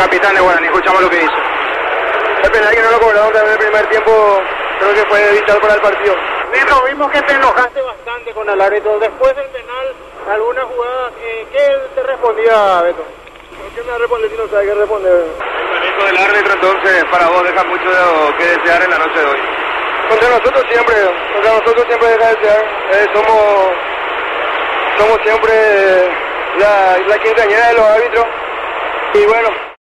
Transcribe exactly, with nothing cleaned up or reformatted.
capitán de Guaraní, escuchamos lo que hizo. El penal que no lo cobraron también en el primer tiempo, creo que fue vital para el partido. Beto, vimos que te enojaste bastante con el árbitro. Después del penal, alguna jugada, eh, ¿qué te respondía, Beto? ¿Por qué me va a responder si no sabe qué responder? El manejo del árbitro, entonces, para vos deja mucho que desear en la noche de hoy. Contra nosotros siempre, contra nosotros siempre deja de desear. Eh, somos, somos siempre la, la quinceañera de los árbitros. Y bueno,